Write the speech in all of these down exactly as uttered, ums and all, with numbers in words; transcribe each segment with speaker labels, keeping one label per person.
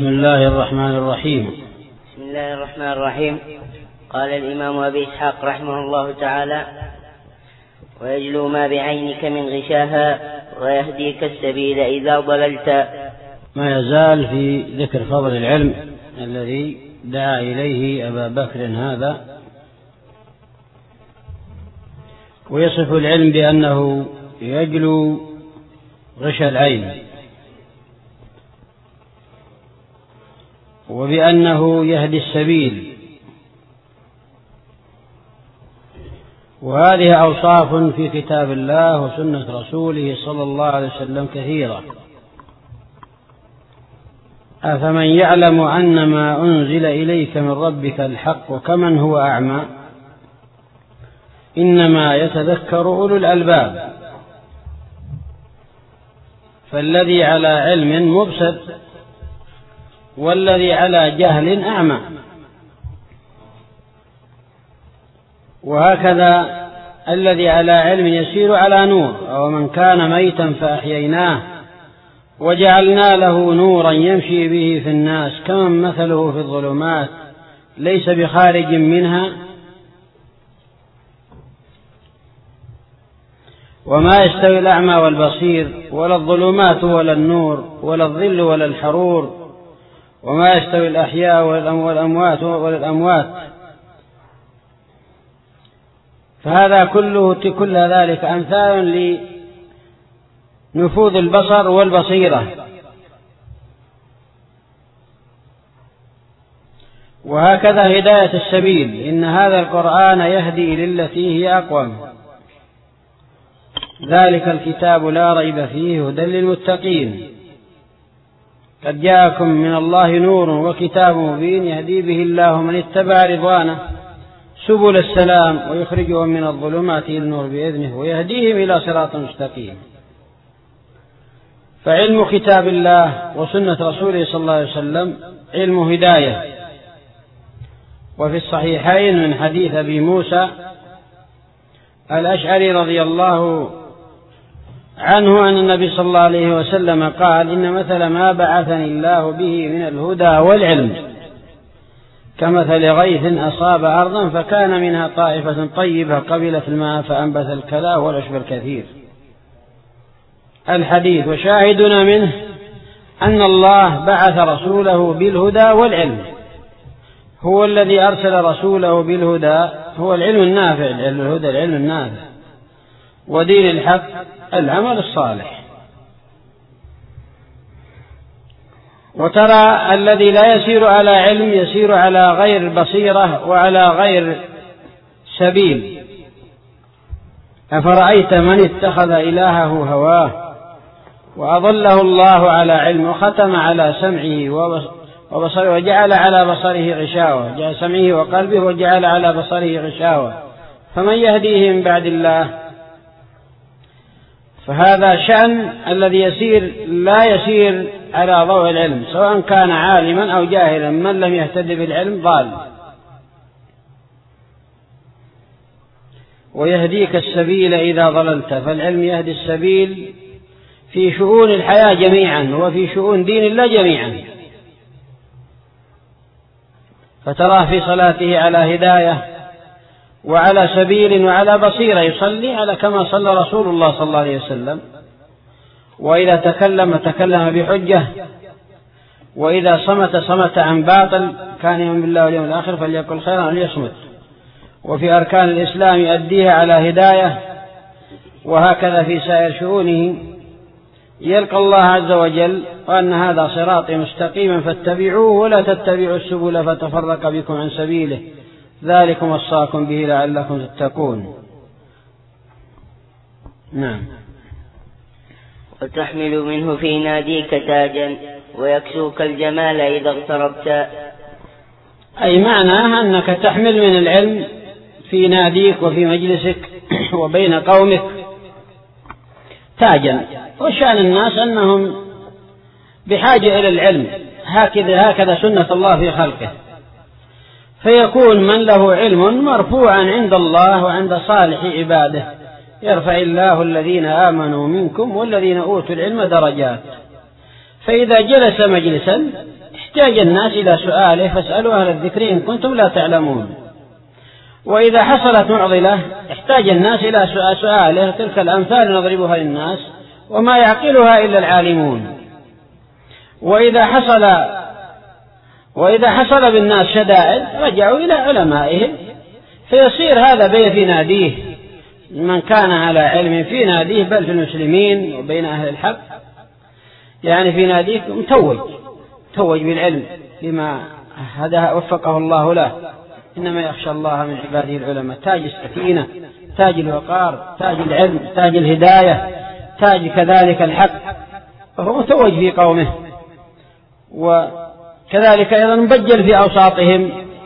Speaker 1: بسم الله الرحمن الرحيم.
Speaker 2: بسم الله الرحمن الرحيم. قال الإمام أبي إسحاق رحمه الله تعالى: ويجلو ما بعينك من غشاها ويهديك السبيل إذا ضللت.
Speaker 1: ما يزال في ذكر فضل العلم الذي دعا إليه أبا بكر هذا، ويصف العلم بأنه يجلو غش العين، وبأنه يهدي السبيل، وهذه أوصاف في كتاب الله وسنة رسوله صلى الله عليه وسلم كثيرة. أفمن يعلم أن ما أنزل إليك من ربك الحق كمن هو أعمى إنما يتذكر أولو الألباب. فالذي على علم مبصر والذي على جهل أعمى. وهكذا الذي على علم يسير على نور، أو من كان ميتا فأحييناه وجعلنا له نورا يمشي به في الناس كمن مثله في الظلمات ليس بخارج منها. وما يستوي الأعمى والبصير ولا الظلمات ولا النور ولا الظل ولا الحرور، وما يستوي الأحياء والأموات ولا الأموات. فهذا كله كل ذلك أمثال لنفوذ البصر والبصيرة. وهكذا هداية السبيل، إن هذا القرآن يهدي للتي هي أقوم. ذلك الكتاب لا ريب فيه هدى للمتقين. قد جاءكم من الله نور وكتاب مبين يهدي به الله من اتبع رضوانه سبل السلام ويخرجهم من الظلمات إلى النور بإذنه ويهديهم إلى صراط مستقيم. فعلم كتاب الله وسنة رسوله صلى الله عليه وسلم علم هداية. وفي الصحيحين من حديث أبي موسى الأشعري رضي الله عنه أن النبي صلى الله عليه وسلم قال: إن مثل ما بعثني الله به من الهدى والعلم كمثل غيث أصاب أرضا فكان منها طائفة طيبة قبلت الماء فأنبت الكلى والعشب الكثير. الحديث. وشاهدنا منه أن الله بعث رسوله بالهدى والعلم. هو الذي أرسل رسوله بالهدى هو العلم النافع، الهدى العلم النافع، ودين الحق العمل الصالح. وترى الذي لا يسير على علم يسير على غير بصيرة وعلى غير سبيل. أفرأيت من اتخذ إلهه هواه وأضله الله على علم وختم على سمعه وبصره وجعل على بصره غشاوة، جعل سمعه وقلبه وجعل على بصره غشاوة، فمن يهديه من بعد الله؟ فهذا شأن الذي يسير لا يسير على ضوء العلم، سواء كان عالما أو جاهلا. من لم يهتد بالعلم ضال. ويهديك السبيل إذا ضللت. فالعلم يهدي السبيل في شؤون الحياة جميعا وفي شؤون دين الله جميعا. فتراه في صلاته على هداية وعلى سبيل وعلى بصيرة، يصلي على كما صلى رسول الله صلى الله عليه وسلم. وإذا تكلم تكلم بحجة، وإذا صمت صمت عن باطل. كان يؤمن بالله واليوم الآخر فليقل خيرا وليصمت. وفي أركان الإسلام يؤديها على هداية. وهكذا في سائر شؤونه يلقى الله عز وجل وأن هذا صراطي مستقيما فاتبعوه ولا تتبعوا السبل فتفرق بكم عن سبيله ذلكم وصاكم به لعلكم تتقون. نعم.
Speaker 2: وتحمل منه في ناديك تاجا ويكسوك الجمال إذا اغتربت.
Speaker 1: أي معناه أنك تحمل من العلم في ناديك وفي مجلسك وبين قومك تاجا. وشأن الناس أنهم بحاجة إلى العلم، هكذا هكذا سنة الله في خلقه. فيكون من له علم مرفوعا عند الله وعند صالح عباده. يرفع الله الذين آمنوا منكم والذين أوتوا العلم درجات. فإذا جلس مجلسا احتاج الناس إلى سؤاله فاسألوا أهل الذكر إن كنتم لا تعلمون. وإذا حصلت معضلة احتاج الناس إلى سؤاله. تلك الأمثال نضربها للناس وما يعقلها إلا العالمون. وإذا حصل وإذا حصل بالناس شدائد رجعوا إلى علمائهم، فيصير هذا بين في ناديه من كان على علم في ناديه، بل في المسلمين وبين أهل الحق، يعني في ناديه متوج توج بالعلم لما هذا وفقه الله له. إنما يخشى الله من عباده العلماء. تاج السكينة، تاج الوقار، تاج العلم، تاج الهداية، تاج كذلك الحق، فهو متوج في قومه. وكذلك أيضا مبجل في أوساطهم،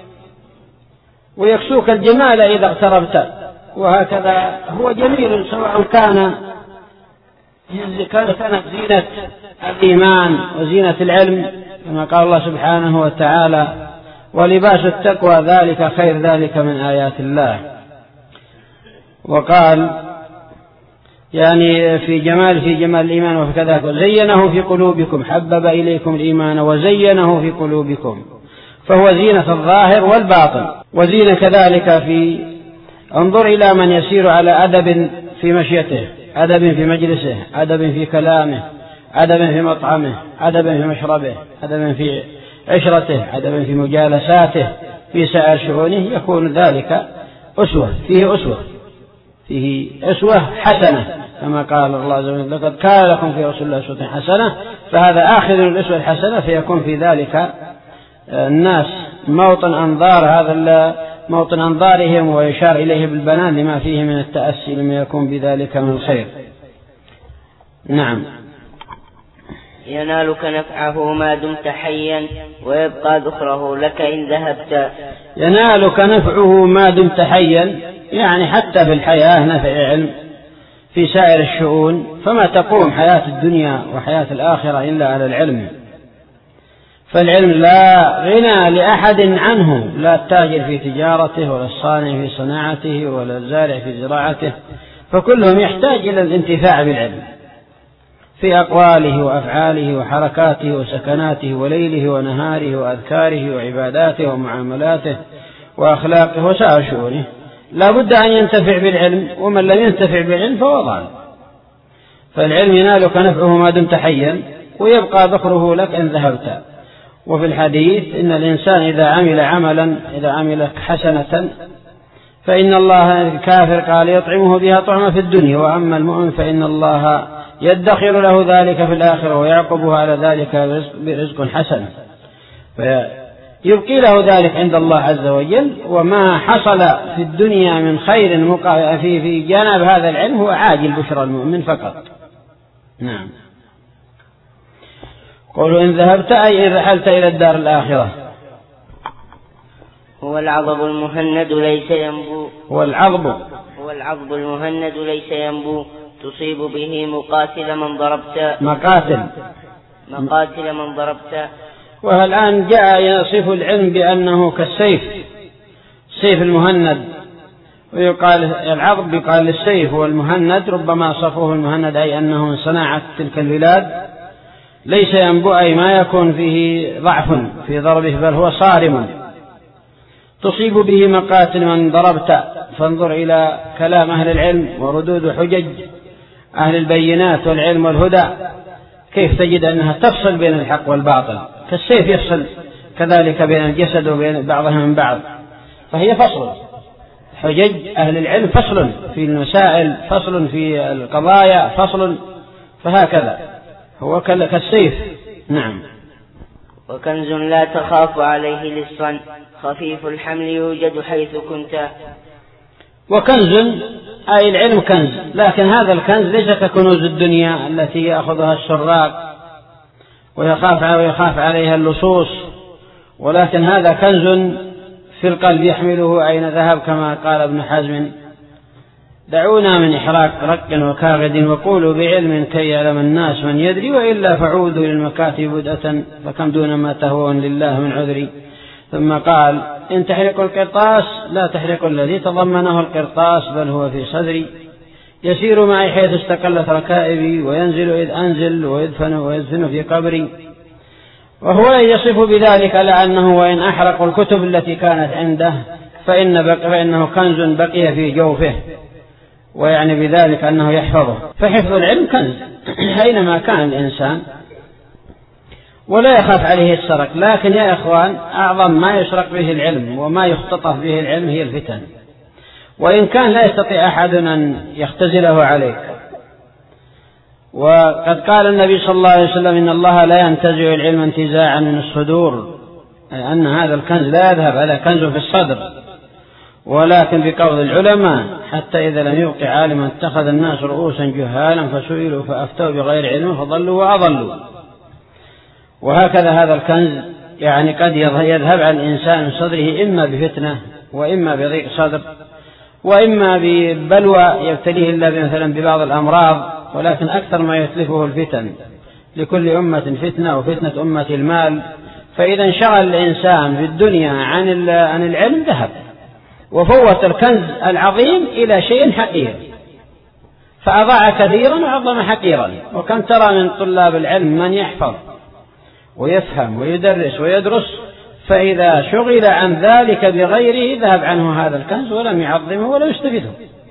Speaker 1: ويكسوك الجمال إذا اقتربت. وهكذا هو جميل سواء كان كانت زينة الإيمان وزينة العلم، كما قال الله سبحانه وتعالى: ولباس التقوى ذلك خير، ذلك من آيات الله. وقال يعني في جمال في جمال الإيمان وكذلك: وزينه في قلوبكم، حبب إليكم الإيمان وزينه في قلوبكم، فهو زينة الظاهر والباطن. وزينة كذلك في انظر إلى من يسير على أدب في مشيته، أدب في مجلسه، أدب في كلامه، أدب في مطعمه، أدب في مشربه، أدب في عشرته، أدب في مجالساته، في سائر شؤونه، يكون ذلك أسوة، فيه أسوة فيه أسوة حسنة، كما قال الله عز وجل: لقد كان لكم في رسول الله أسوة حسنة. فهذا آخذ الأسوة الحسنة، فيكون في ذلك الناس موطن أنظار، هذا موطن أنظارهم، ويشار إليه بالبنان لما فيه من التأسي لما يكون بذلك من الخير. نعم.
Speaker 2: ينالك نفعه ما دمت حيا، ويبقى ذخره لك إن ذهبت.
Speaker 1: ينالك نفعه ما دمت حيا، يعني حتى في الحياة نفع علم في سائر الشؤون، فما تقوم حياة الدنيا وحياة الآخرة إلا على العلم. فالعلم لا غنى لأحد عنه، لا التاجر في تجارته ولا الصانع في صناعته ولا الزارع في زراعته، فكلهم يحتاج إلى الانتفاع بالعلم في أقواله وأفعاله وحركاته وسكناته وليله ونهاره وأذكاره وعباداته ومعاملاته وأخلاقه وسائر شؤونه. لا بد أن ينتفع بالعلم، ومن لم ينتفع بالعلم فهو ضال. فالعلم ينالك نفعه ما دمت حيا، ويبقى ذخره لك إن ذهبت. وفي الحديث إن الإنسان إذا عمل عملا إذا عمل حسنة فإن الله الكافر قال يطعمه بها طعمة في الدنيا، وأما المؤمن فإن الله يدخر له ذلك في الآخرة ويعقبه على ذلك برزق حسن، فيبقي له ذلك عند الله عز وجل. وما حصل في الدنيا من خير في في جانب هذا العلم هو عاجل بشرى المؤمن فقط. نعم. قولوا إن ذهبت أي إن رحلت إلى الدار الآخرة.
Speaker 2: هو العضب المهند ليس ينبو
Speaker 1: هو العضب
Speaker 2: هو العضب المهند ليس ينبو تصيب به مقاتل من ضربت
Speaker 1: مقاتل
Speaker 2: مقاتل من ضربت.
Speaker 1: والآن جاء يصف العلم بأنه كالسيف، سيف المهند، ويقال العضب يقال للسيف، والمهند ربما صفوه المهند أي أنه من صناعة تلك البلاد. ليس ينبو أي ما يكون فيه ضعف في ضربه، بل هو صارم. تصيب به مقاتل من ضربت. فانظر إلى كلام أهل العلم وردود حجج أهل البينات والعلم والهدى، كيف تجد أنها تفصل بين الحق والباطل، كالسيف يفصل كذلك بين الجسد وبين بعضهم من بعض. فهي فصل، حجج أهل العلم فصل في المسائل، فصل في القضايا، فصل، فهكذا هو كالسيف. نعم.
Speaker 2: وكنز لا تخاف عليه لصا، خفيف الحمل يوجد حيث كنت.
Speaker 1: وكنز أي العلم كنز، لكن هذا الكنز ليس ككنوز الدنيا التي يأخذها السراق ويخاف ويخاف عليها اللصوص، ولكن هذا كنز في القلب يحمله أين ذهب، كما قال ابن حزم: دعونا من إحراق رق وكاغد، وقولوا بعلم كي يعلم الناس من يدري، وإلا فعودوا للمكاتب بدءة، فكم دون ما تهوون لله من عذري. ثم قال: إن تحرقوا القرطاس لا تحرقوا الذي تضمنه القرطاس، بل هو في صدري، يسير معي حيث استقلت ركائبي، وينزل إذ أنزل، ويدفن ويدفن في قبري. وهو يصف بذلك لأنه وإن أحرقوا الكتب التي كانت عنده فإن بق فإنه كنز بقي في جوفه، ويعني بذلك أنه يحفظه. فحفظ العلم كنز أينما كان الإنسان، ولا يخاف عليه السرق. لكن يا إخوان، أعظم ما يسرق به العلم وما يختطف به العلم هي الفتن، وإن كان لا يستطيع أحد أن يختزله عليك. وقد قال النبي صلى الله عليه وسلم: إن الله لا ينتزع العلم انتزاعا من الصدور، أي أن هذا الكنز لا يذهب، هذا كنز في الصدر، ولكن بقول العلماء: حتى إذا لم يبق عالما اتخذ الناس رؤوسا جهالا فسئلوا فأفتوا بغير علم فضلوا وأضلوا. وهكذا هذا الكنز يعني قد يذهب عن الإنسان من صدره إما بفتنة، وإما بضيق صدر، وإما ببلوى يبتليه الله مثلا ببعض الأمراض، ولكن أكثر ما يتلفه الفتن. لكل أمة فتنة، وفتنة أمة المال. فإذا انشغل الإنسان في الدنيا عن عن العلم ذهب وفوت الكنز العظيم إلى شيء حقير، فأضاع كثيرا وعظم حقيرا. وكم ترى من طلاب العلم من يحفظ ويفهم ويدرس ويدرس، فإذا شغل عن ذلك بغيره ذهب عنه هذا الكنز ولم يعظمه ولا يستفيده،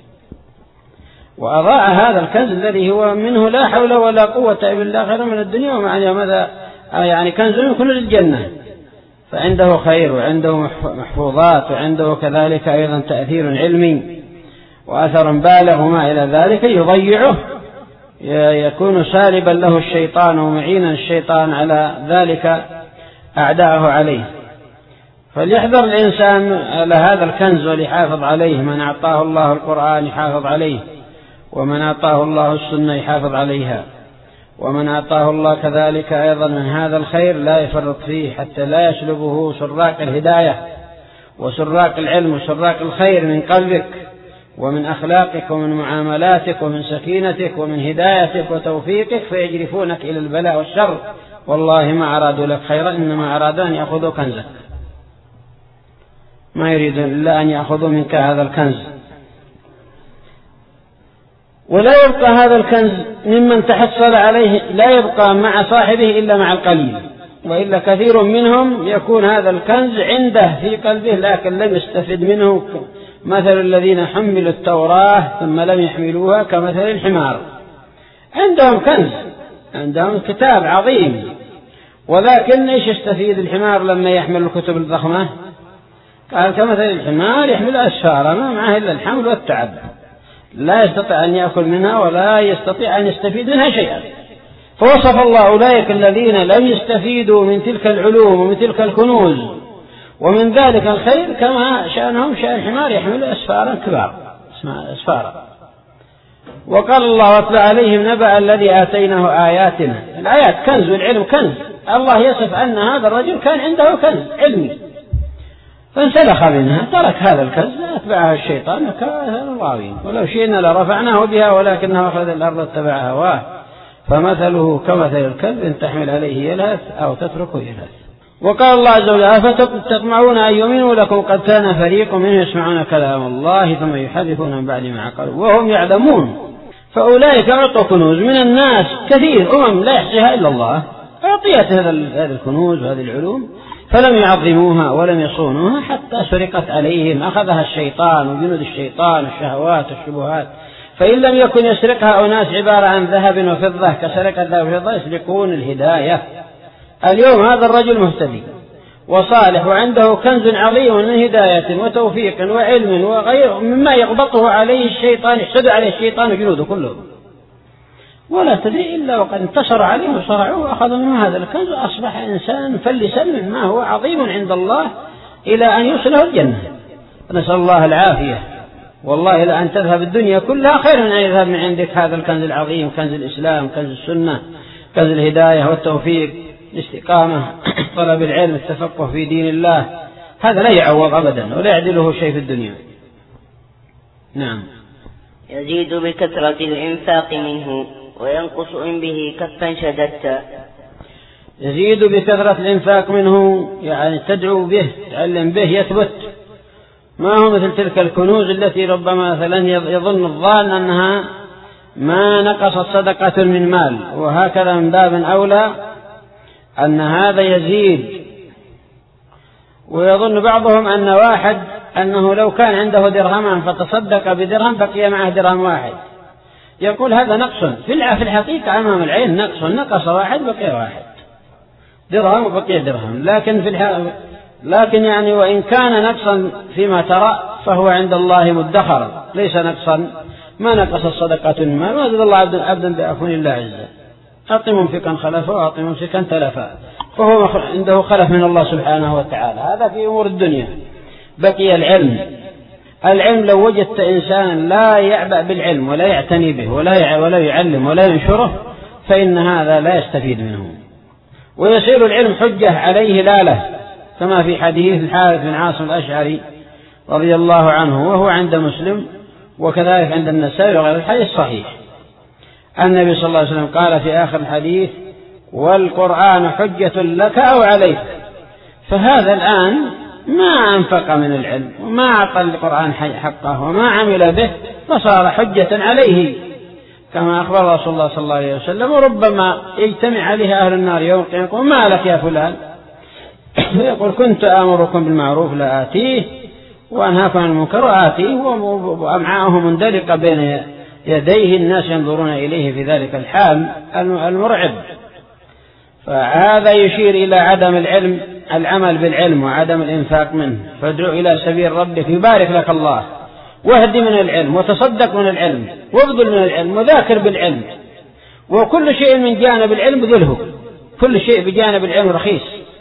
Speaker 1: وأضاع هذا الكنز الذي هو منه لا حول ولا قوة إلا بالله خير من الدنيا ومع ماذا يعني كنز من كنوز الجنة. فعنده خير وعنده محفوظات وعنده كذلك أيضا تأثير علمي وأثر بالغ وما إلى ذلك يضيعه، يكون سالبا له الشيطان ومعينا الشيطان على ذلك أعداءه عليه. فليحذر الإنسان على هذا الكنز وليحافظ عليه. من أعطاه الله القرآن يحافظ عليه، ومن أعطاه الله السنة يحافظ عليها، ومن أعطاه الله كذلك أيضا من هذا الخير لا يفرط فيه حتى لا يسلبه سراق الهداية وسراق العلم وسراق الخير من قلبك ومن أخلاقك ومن معاملاتك ومن سكينتك ومن هدايتك وتوفيقك، فيجرفونك إلى البلاء والشر. والله ما أرادوا لك خيرا، إنما أرادوا أن يأخذوا كنزك، ما يريدون إلا أن يأخذوا منك هذا الكنز. ولا يبقى هذا الكنز ممن تحصل عليه، لا يبقى مع صاحبه إلا مع القليل، وإلا كثير منهم يكون هذا الكنز عنده في قلبه لكن لم يستفد منه، مثل الذين حملوا التوراة ثم لم يحملوها كمثل الحمار. عندهم كنز، عندهم كتاب عظيم، ولكن ايش يستفيد الحمار لما يحمل الكتب الضخمة؟ قال كمثل الحمار يحمل أسفارا ما معه إلا الحمل والتعب، لا يستطيع أن يأكل منها ولا يستطيع أن يستفيد منها شيئا. فوصف الله أولئك الذين لم يستفيدوا من تلك العلوم ومن تلك الكنوز ومن ذلك الخير كما شأنهم شأن الحمار يحمل أسفارا كبار اسمها أسفارا. وقال الله: واتل عليهم نبأ الذي آتيناه آياتنا. الآيات كنز والعلم كنز. الله يصف أن هذا الرجل كان عنده كنز علمي فانسلخ منها، ترك هذا الكنز أتبعها الشيطان كان الغاوين. ولو شئنا لرفعناه بها ولكنه أخذ الأرض اتبع هواه فمثله كمثل الكلب إن تحمل عليه يلهث أو تتركه يلهث. وقال الله عز وجل: أفتطمعون أن يؤمنوا لكم قد كان فريق منهم يسمعون كلام الله ثم يحرفون من بعد ما عقلوا وهم يعلمون. فأولئك أعطوا كنوز من الناس كثير أمم لا يحصيها إلا الله، أعطيت هذه الكنوز وهذه العلوم فلم يعظموها ولم يصونوها حتى سرقت عليهم، أخذها الشيطان وجنود الشيطان الشهوات والشبهات. فإن لم يكن يسرقها أناس عبارة عن ذهب وفضة كسرقة الذهب والفضة يسرقون الهداية. اليوم هذا الرجل مهتدي وصالح وعنده كنز عظيم من هداية وتوفيق وعلم وغيره مما يغبطه عليه الشيطان، يحسد عليه الشيطان وجنوده كلهم، ولا تدري إلا وقد انتصر عليه وصرعوه وأخذوا منه هذا الكنز وأصبح إنسان فلسا مما هو عظيم عند الله إلى أن يوصله الجنة. نسأل الله العافية. والله لأن تذهب الدنيا كلها خير من أن يذهب من عندك هذا الكنز العظيم، كنز الإسلام، كنز السنة، كنز الهداية والتوفيق، الاستقامة، طلب العلم، التفقه في دين الله. هذا لا يعوض أبدا ولا يعدله شيء في الدنيا. نعم.
Speaker 2: يزيد بكثرة الإنفاق منه وينقص إن به كفا شددت.
Speaker 1: يزيد بكثرة الإنفاق منه يعني تدعو به تعلم به يثبت، ما هو مثل تلك الكنوز التي ربما مثلا يظن الظان أنها ما نقصت صدقة من مال. وهكذا من باب أولى أن هذا يزيد. ويظن بعضهم أن واحد أنه لو كان عنده درهمان فتصدق بدرهم بقي معه درهم واحد، يقول هذا نقص. في الحقيقة أمام العين نقص، نقص واحد بقي واحد، درهم وبقي درهم. لكن في الحقيقة لكن يعني وإن كان نقصا فيما ترى فهو عند الله مدخر، ليس نقصا. ما نقص الصدقة من مال، ما زاد الله عبدا عبدا بعفو الله عز. أعطي ممسكا خلفا وأعطي ممسكا تلفا، فهو عنده خلف من الله سبحانه وتعالى. هذا في أمور الدنيا. بقي العلم. العلم لو وجدت إنسانا لا يعبأ بالعلم ولا يعتني به ولا ولا يعلم ولا ينشره فإن هذا لا يستفيد منه، ويصير العلم حجة عليه لا له، كما في حديث الحارث بن عاصم الأشعري رضي الله عنه وهو عند مسلم وكذلك عند النسائي وغير. الحديث صحيح. النبي صلى الله عليه وسلم قال في آخر الحديث: والقرآن حجة لك أو عليك. فهذا الآن ما أنفق من العلم وما أعطى القرآن حقه وما عمل به فصار حجة عليه، كما أخبر رسول الله صلى الله عليه وسلم. وربما يجتمع عليه أهل النار يوم القيامة يقول: ما لك يا فلان؟ يقول: كنت آمركم بالمعروف لا آتيه وأنهاكم عن المنكر آتيه، وأمعاءه مندلقة بين يديه، الناس ينظرون إليه في ذلك الحال المرعب. فهذا يشير إلى عدم العلم العمل بالعلم وعدم الإنفاق منه. فادعو إلى سبيل ربك يبارك لك الله، واهد من العلم وتصدق من العلم وابذل من العلم وذاكر بالعلم. وكل شيء من جانب العلم بذله، كل شيء بجانب العلم رخيص،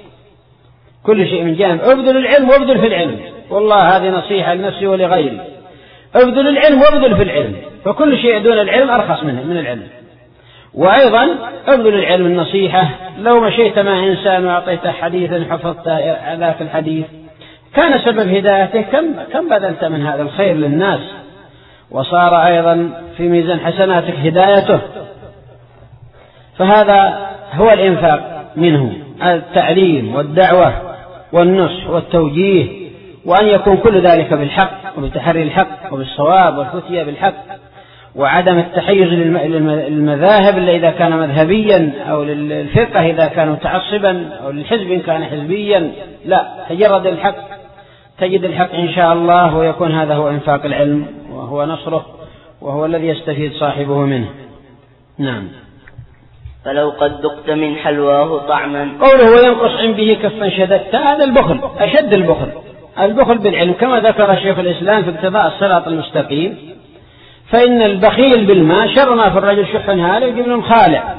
Speaker 1: كل شيء من جانب. ابذل العلم وابذل في العلم. والله هذه نصيحة لنفسي ولغيري: ابذل العلم وابذل في العلم، فكل شيء دون العلم أرخص منه من العلم. وأيضا ابذل العلم النصيحة. لو مشيت مع إنسان وأعطيته حديثا حفظت ذاك الحديث كان سبب هدايته، كم كم بذلت من هذا الخير للناس، وصار أيضا في ميزان حسناتك هدايته. فهذا هو الإنفاق منه، التعليم والدعوة والنصح والتوجيه، وأن يكون كل ذلك بالحق وبتحري الحق وبالصواب والفتية بالحق، وعدم التحيز للمذاهب إلا إذا كان مذهبيا، أو للفقه إذا كان متعصبا، أو للحزب إن كان حزبيا. لا، تجرد الحق تجد الحق إن شاء الله، ويكون هذا هو إنفاق العلم وهو نصره، وهو الذي يستفيد صاحبه منه. نعم.
Speaker 2: فلو قد ذقت من حلواه طعما.
Speaker 1: قوله وينقص عن به كفا شددت، هذا البخل، أشد البخل، البخل بالعلم، كما ذكر شيخ الإسلام في اقتضاء الصراط المستقيم: فإن البخيل بالماء شر ما في الرجل شح هالك ابن خالع.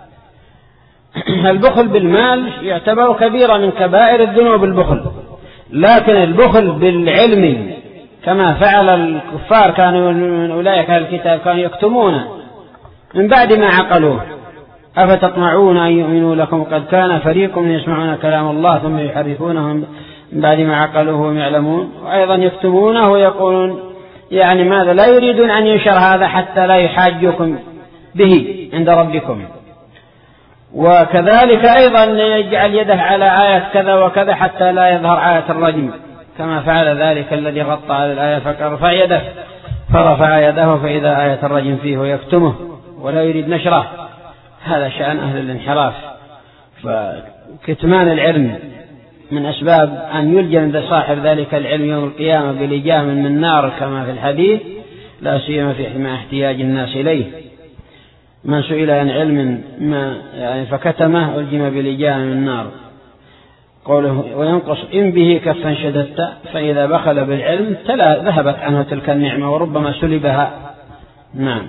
Speaker 1: البخل بالمال يعتبر كبيرة من كبائر الذنوب البخل، لكن البخل بالعلم كما فعل الكفار كانوا من أولئك الكتاب كانوا يكتمون من بعد ما عقلوه: أفتطمعون أن يؤمنوا لكم قد كان فريق من يسمعون كلام الله ثم يحرفونه من بعد ما عقلوه وهم يعلمون. وأيضا يكتمونه ويقولون يعني ماذا؟ لا يريدون أن ينشر هذا حتى لا يحاجوكم به عند ربكم. وكذلك أيضا يجعل يده على آية كذا وكذا حتى لا يظهر آية الرجم، كما فعل ذلك الذي غطى على الآية فرفع يده فرفع يده فإذا آية الرجم فيه ويكتمه ولا يريد نشره. هذا شأن أهل الانحراف. فكتمان العلم من أسباب أن يلجم صاحب ذلك العلم يوم القيامة بلجام من نار كما في الحديث، لا سيما في مع احتياج الناس إليه. من سئل عن علم ما يعني فكتمه ألجم بلجام من نار. قوله وينقص إن به كفا شددت، فإذا بخل بالعلم تلا ذهبت عنه تلك النعمة وربما سلبها. نعم.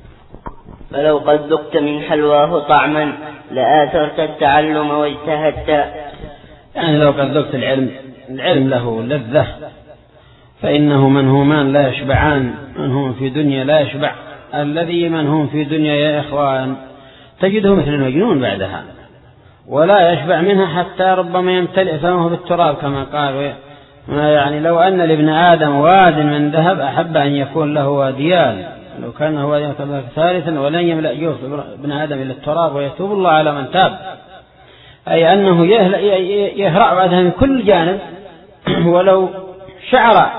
Speaker 2: فلو قد ذقت من حلواه طعما لآثرت التعلم واجتهدت.
Speaker 1: يعني لو قد ذقت العلم، العلم له لذة، فإنه منهومان لا يشبعان، منهوم في دنيا لا يشبع. الذي منهوم في دنيا يا إخوان تجده مثل المجنون بعدها ولا يشبع منها حتى ربما يمتلئ فمه بالتراب كما قال. يعني لو أن لابن آدم واد من ذهب أحب أن يكون له واديان، لو كان هو واديان ثالثا ولن يملأ جوف ابن آدم إلى التراب ويتوب الله على من تاب. أي أنه يهرع بعدها من كل جانب، ولو شعر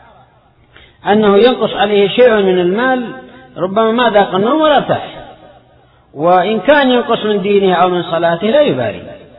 Speaker 1: أنه ينقص عليه شيء من المال ربما ما ذاق النوم ولا ارتاح، وإن كان ينقص من دينه أو من صلاته لا يبالي،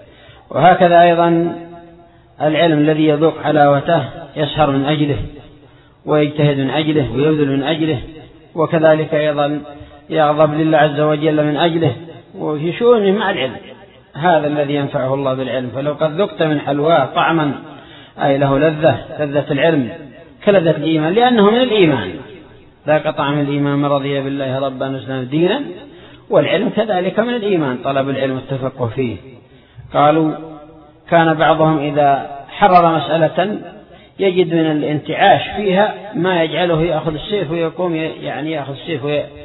Speaker 1: وهكذا أيضا العلم الذي يذوق حلاوته يسهر من أجله ويجتهد من أجله ويبذل من أجله، وكذلك أيضا يغضب لله عز وجل من أجله وفي شؤونه مع العلم. هذا الذي ينفعه الله بالعلم. فلو قد ذقت من حلواه طعما أي له لذة، لذة العلم كلذة الإيمان، لأنه من الإيمان، ذاق طعم الإيمان من رضي بالله ربا وإسلام دينا، والعلم كذلك من الإيمان، طلب العلم والتفقه فيه. قالوا كان بعضهم إذا حرر مسألة يجد من الانتعاش فيها ما يجعله يأخذ السيف ويقوم يعني يأخذ السيف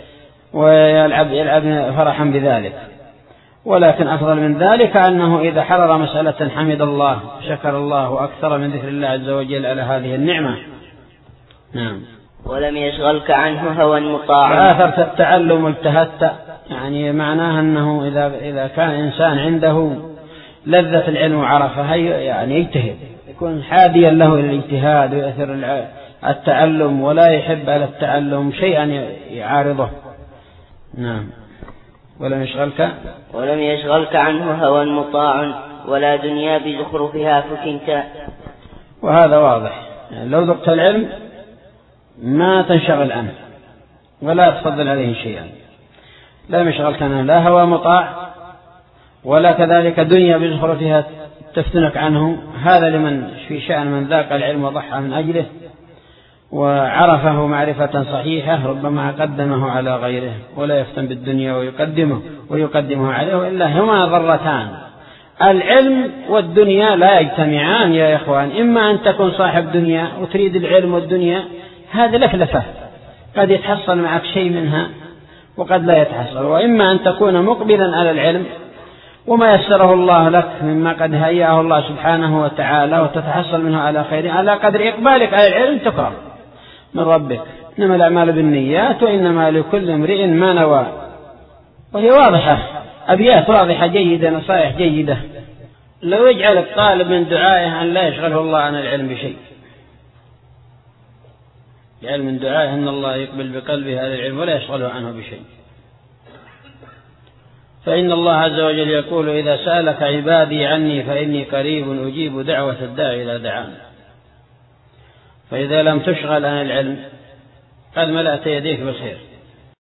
Speaker 1: ويلعب يلعب فرحا بذلك. ولكن أفضل من ذلك أنه إذا حرر مسألة حمد الله شكر الله وأكثر من ذكر الله عز وجل على هذه النعمة. نعم.
Speaker 2: ولم يشغلك عنه هوى مطاع.
Speaker 1: آثرت التعلم واجتهدت، يعني معناها أنه إذا إذا كان إنسان عنده لذة العلم وعرفها يعني يجتهد، يكون حاديا له إلى الاجتهاد ويأثر التعلم ولا يحب على التعلم شيئا يعارضه. نعم. ولم يشغلك
Speaker 2: ولم يشغلك عنه هوى مطاع ولا دنيا بزخرفها فتنت.
Speaker 1: وهذا واضح، يعني لو ذقت العلم ما تنشغل عنه ولا تفضل عليه شيئا. لم يشغلك عنه لا هوى مطاع ولا كذلك دنيا بزخرفها تفتنك عنه. هذا لمن في شأن من ذاق العلم وضحى من أجله وعرفه معرفة صحيحة ربما قدمه على غيره، ولا يفتن بالدنيا ويقدمه ويقدمه عليه، وإلا هما ضرتان. العلم والدنيا لا يجتمعان يا إخوان. إما أن تكون صاحب دنيا وتريد العلم والدنيا، هذا لفلفة قد يتحصل معك شيء منها وقد لا يتحصل، وإما أن تكون مقبلا على العلم وما يسره الله لك مما قد هيأه الله سبحانه وتعالى وتتحصل منه على خير على قدر إقبالك على العلم تكرم من ربك. إنما الأعمال بالنيات وإنما لكل امرئ ما نوى. وهي واضحة، أبيات واضحة جيدة، نصائح جيدة. لو يجعل الطالب من دعائه أن لا يشغله الله عن العلم بشيء، يجعل من دعائه أن الله يقبل بقلبه على العلم ولا يشغله عنه بشيء. فإن الله عز وجل يقول إذا سألك عبادي عني فإني قريب أجيب دعوة الداعي إذا دعان. فإذا لم تشغل عن العلم قد ملأت يديك بخير.